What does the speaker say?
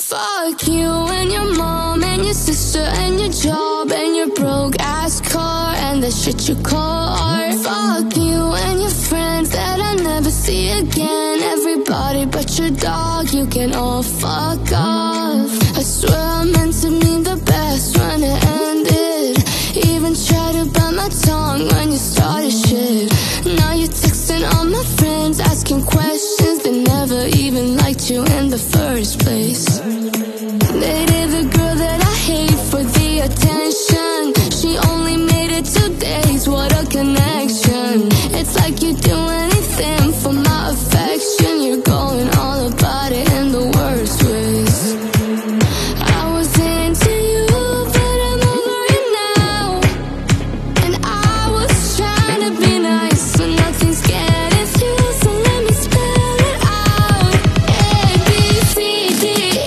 Fuck you and your mom and your sister and your job and your broke ass car and the shit you call art. Fuck you and your friends that I'll never see again. Everybody but your dog, you can all fuck off. I swear I meant to mean the best when it ended. Even tried to bite my tongue when you started shit. Now you're texting all my friends, asking questions. They never even liked you in the first place.